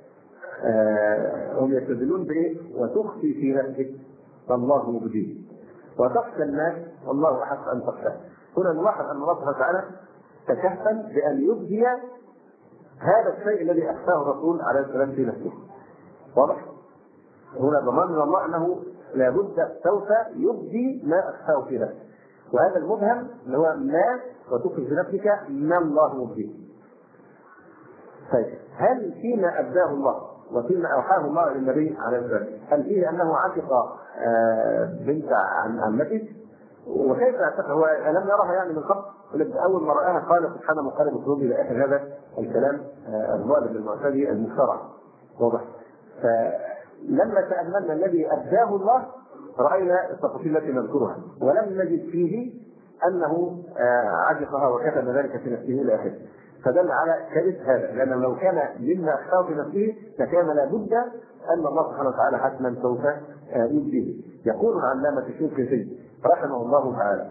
هم يستدلون بإيه؟ وتخفي في نفسك فالله مبديه وتخشى الناس والله أحق أن تخشى. هنا نلاحظ أن الله سبحانه وتعالى تكفل بأن يبدي هذا الشيء الذي أخفاه الرسول عليه السلام في نفسه. واضح؟ هنا ضمان من الله أنه لابد سوف يبدي ما أخفاه في نفسه، وهذا المبهم اللي هو ما وتخفي في نفسك ما الله مبديه. طيب هل فيما أبداه الله وفيما أوحاه الله للنبي عليه السلام هل فيه أنه عتق بنت عمته؟ وكيف اعتقها؟ هو ألم يرها يعني من قبل؟ أول ما رآها قال سبحان مقلب القلوب إلى آخر هذا الكلام الظالم المعتدي المخترع. واضح؟ فلما تأملنا الذي أبداه الله رأينا التفاصيل التي نذكرها ولم نجد فيه أنه عتقها وكتب ذلك في نفسه إلى آخره، فدل على كذب هذا، لأنه لو كان مما أخفاه في نفسه لكان لابد أن الله سبحانه وتعالى حتما سوف يبديه. يقول العلامة الشنقيطي رحمه الله تعالى: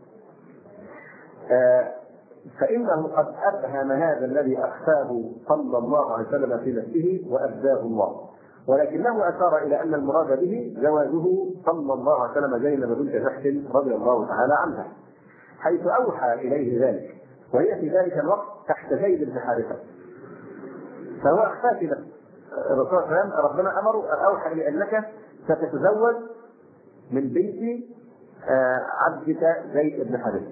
فإنه قد أبهم هذا الذي أخفاه صلى الله عليه وسلم في نفسه وأبداه الله، ولكنه أشار إلى أن المراد به زواجه صلى الله عليه وسلم زينب بنت جحش رضي الله تعالى عنها، حيث أوحى إليه ذلك وهي في ذلك الوقت تحت زيد بن حارثة، فهو أخفى في نفسه. الرسول صلى الله عليه وسلم ربنا أمره أن أوحى إلى أنك ستتزوج من بنت عبدك زيد بن حارثة.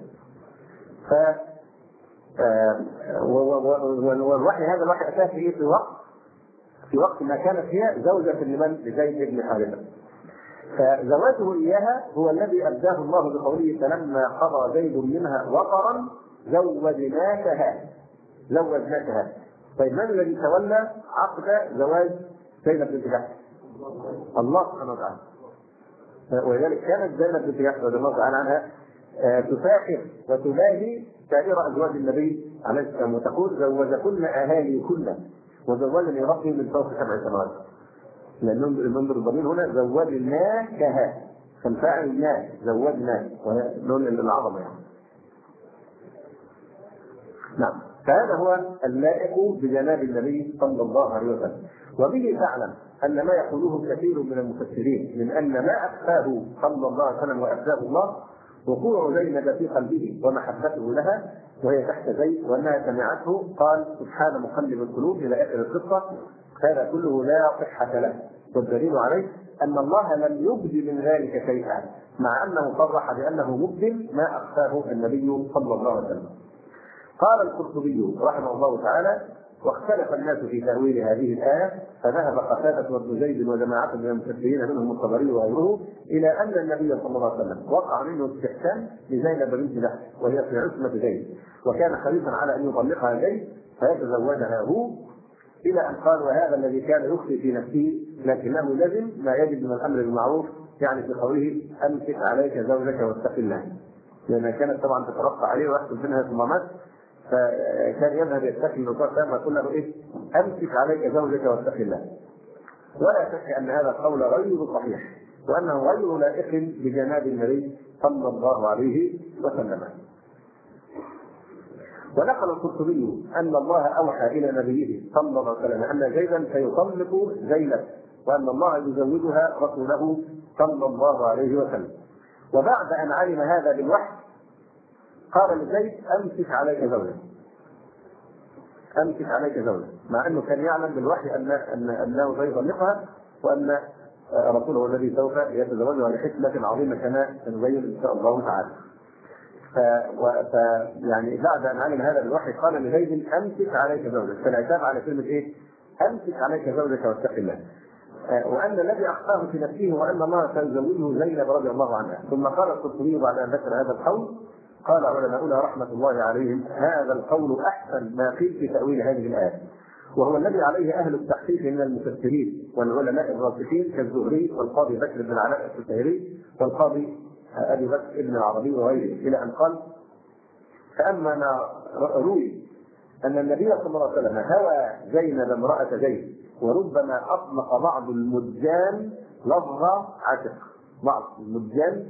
والوحي هذا الوحي أتاه في وقت ما كانت هي زوجة لمن؟ لزيد بن حارثة. فزواجه إياها هو الذي أبداه الله بقوله: فلما قضى زيد منها وطرا زوجناكها. طيب من الذي تولى عقد زواج زينب بنت جحش؟ الله سبحانه وتعالى. ولذلك كانت زينب بنت جحش رضي الله تعالى عنها تفاخر وتباهي سائر ازواج النبي عليه السلام وتقول زوجكن اهالي كلها وزوجني ربي من فوق 7 سماوات. لانهم المنظر الضمير هنا زوجناكها، فالفاعل الناس زوجنا وهي نون العظمه يعني. نعم، فهذا هو اللائق بجناب النبي صلى الله عليه وسلم. وبه تعلم ان ما يقوله كثير من المفسرين من ان ما اخفاه صلى الله عليه وسلم وابداه الله وقوع زينب في قلبه ومحبته لها وهي تحت زيد وانها سمعته قال سبحان مقلب القلوب الى اخر القصه، هذا كله لا صحه له. والدليل عليه ان الله لم يبد من ذلك شيئا مع انه صرح بانه مبد ما اخفاه النبي صلى الله عليه وسلم. قال القرطبي رحمه الله تعالى: واختلف الناس في تأويل هذه الآية، فذهب قتادة وابن زيد وجماعة من المفسرين منهم الطبري وغيره إلى أن النبي صلى الله عليه وسلم وقع منه استحسان لزينب بنت جحش وهي في عصمة زيد، وكان حريصا على أن يطلقها زيد فيتزوجها هو، إلى أن قال: وهذا الذي كان يخفي في نفسه لكنه لزم ما يجب من الأمر بالمعروف، يعني في قوله: أمسك عليك زوجك واتق الله، لأنها كانت طبعا تترقى عليه ويحصل منها ثمامات، فكان يذهب يستخدم النصارى كما يقول له ايه؟ امسك عليك زوجك واتق الله. ولا شك ان هذا القول غير صحيح وانه غير لائق بجناب النبي صلى الله عليه وسلم. ونقل القرطبي ان الله اوحى الى نبيه صلى الله عليه وسلم ان زيدا سيطلق زينب وان الله يزوجها رسوله صلى الله عليه وسلم. وبعد ان علم هذا بالوحي قال لزيد: امسك عليك زوجك، امسك عليك زوجك، مع انه كان يعلم بالوحي انه سيطلقها وان رسوله الذي سوف يتزوجها لحكمه عظيمه كما سنبين ان شاء الله تعالى. يعني بعد ان علم هذا بالوحي قال لزيد: امسك عليك زوجك، فالعتاب على كلمه ايه؟ امسك عليك زوجك واتق الله. وان الذي اخفاه في نفسه وان الله سيزوجه زينب رضي الله عنها. ثم قال القرطبي بعد ان ذكر هذا القول قال علماؤنا رحمه الله عليهم: هذا القول احسن ما قيل في تاويل هذه الايه، وهو الذي عليه اهل التحقيق من المفسرين والعلماء الراسخين كالزهري والقاضي بكر بن علاء السفيري والقاضي ابي بكر بن العربي وغيره، الى ان قال: فاما ما روي ان النبي صلى الله عليه وسلم هوى زينب امراه زيد وربما اطلق بعض المجان لفظ عتق، بعض المجان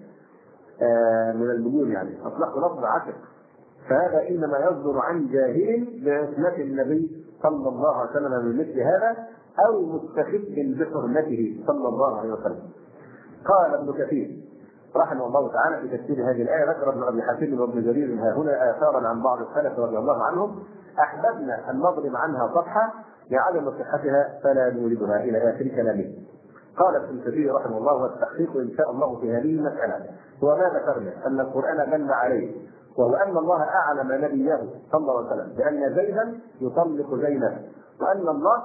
من المجون يعني اطلق لفظ عتق، فهذا انما يصدر عن جاهل بعصمه النبي صلى الله عليه وسلم من مثل هذا او مستخف بحرمته صلى الله عليه وسلم. قال ابن كثير رحمه الله تعالى في تفسير هذه الايه: ذكر ابن ابي حاتم وابن جرير ها هنا اثارا عن بعض السلف رضي الله عنهم احببنا ان نضرب عنها صفحه لعدم صحتها فلا نوردها الى اخر كلامه. قال ابن كثير رحمه الله: والتحقيق ان شاء الله في هذه المساله هو ما ذكرنا ان القران دل عليه، وهو ان الله اعلم نبيه صلى الله عليه وسلم بان زيدا يطلق زينب وان الله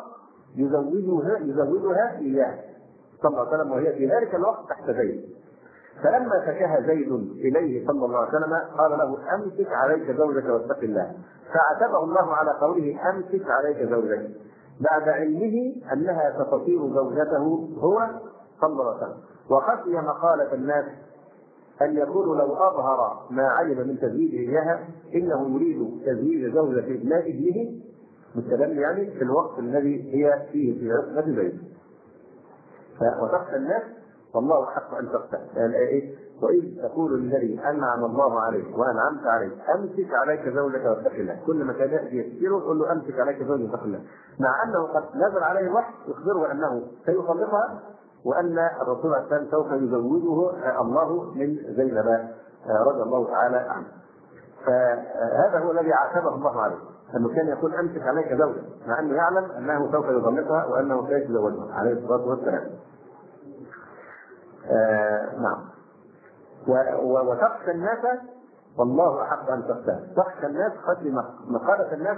يزوجها اياه صلى الله عليه وسلم وهي في ذلك الوقت تحت زيد. فلما فكها زيد اليه صلى الله عليه وسلم قال له: امسك عليك زوجك واتق الله، فعاتبه الله على قوله: امسك عليك زوجك، بعد علمه انها ستصير زوجته هو صلى الله عليه وسلم، وخشي مقاله الناس ان يقولوا لو اظهر ما علم من تزويجه اياها انه يريد تزويج زوجه ابن ابنه مستدل يعني في الوقت الذي هي فيه في عصمه زيد. وتخشى الناس والله احق ان تخشى، يعني ايه؟ واذ تقول للذي انعم الله عليه وانعمت عليه امسك عليك زوجك واتق الله، كل ما كان ياتي يسيره يقول له امسك عليك زوجك واتق الله، مع انه قد نزل عليه الوحي يخبره انه سيطلقها وان الرسول عليه السلام سوف يزوجه الله من زينب رضي الله تعالى عنه. فهذا هو الذي عاتبه الله عليه، انه كان يقول امسك عليك زوجك مع انه يعلم انه سوف يطلقها وانه سيتزوجها عليه الصلاه والسلام. نعم. وتخشى الناس والله احق ان تخشاه، تخشى الناس خشي مخافه الناس.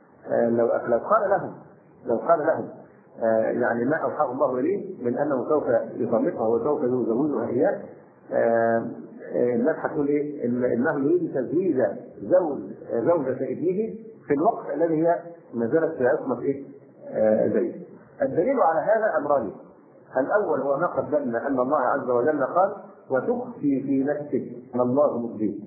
لو قال لهم يعني ما اوحاه الله اليه من انه سوف يطلقها وسوف يزوجها اياه، الناس هتقول ايه؟ انه يريد تزويج زوجة ابنه في الوقت الذي هي نزلت في عصمة ايه؟ زيد. الدليل على هذا امران: الاول هو ما قدمنا ان الله عز وجل قال: وتخفي في نفسك ما الله مبديه،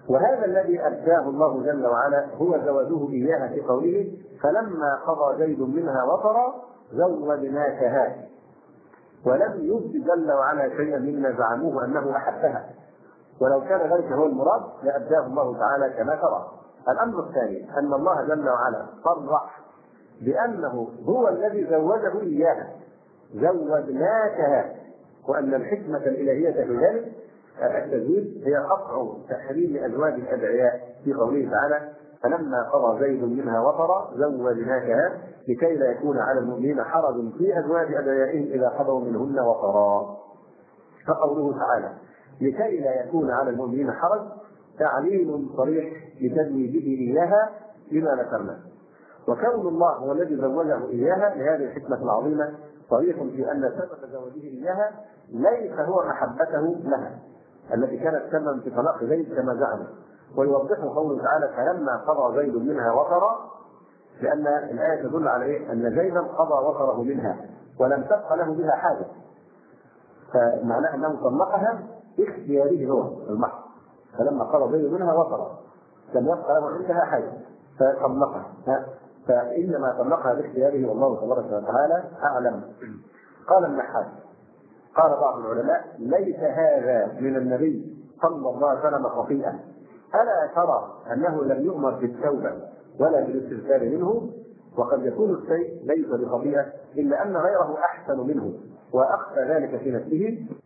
وهذا الذي أبداه الله جل وعلا هو زواجه إياها في قوله فلما قضى زيد منها وطرا زوجناكها، ولم يبد جل وعلا شيئا مما زعموه أنه أحبها، ولو كان ذلك هو المراد لأبداه الله تعالى كما ترى. الأمر الثاني أن الله جل وعلا صرح بأنه هو الذي زوجه إياها زوجناكها، وأن الحكمة الإلهية في ذلك التزويج هي قطع تحريم أزواج الأدعياء في قوله تعالى فلما قضى زيد منها وطرا زوجناكها لكي لا يكون على المؤمنين حرج في أزواج أدعيائهم إذا قضوا منهن وطرا. فقوله تعالى لكي لا يكون على المؤمنين حرج تعليل صريح لتزويجه إياها لما ذكرنا، وكون الله هو الذي زوجه إياها لهذه الحكمة العظيمة صريح في أن سبب زواجه إياها ليس هو محبته لها التي كانت سببا في طلاق زيد كما زعم، ويوضحه قوله تعالى فلما قضى زيد منها وطرا، لأن الآية تدل على إيه؟ أن زيدا قضى وطره منها ولم تبق له بها حاجة، فمعناه أنه طلقها باختياره هو المحض، فلما قضى زيد منها وطرا لم يبق له عندها حاجة فطلقها، فإنما طلقها باختياره والله تبارك وتعالى أعلم. قال النحاس قال بعض العلماء ليس هذا من النبي صلى الله عليه وسلم خطيئا، ألا ترى أنه لم يؤمر بالتوبة ولا بالاستغفار منه؟ وقد يكون الشيء ليس بخطيئة إلا أن غيره أحسن منه وأخفى ذلك في نفسه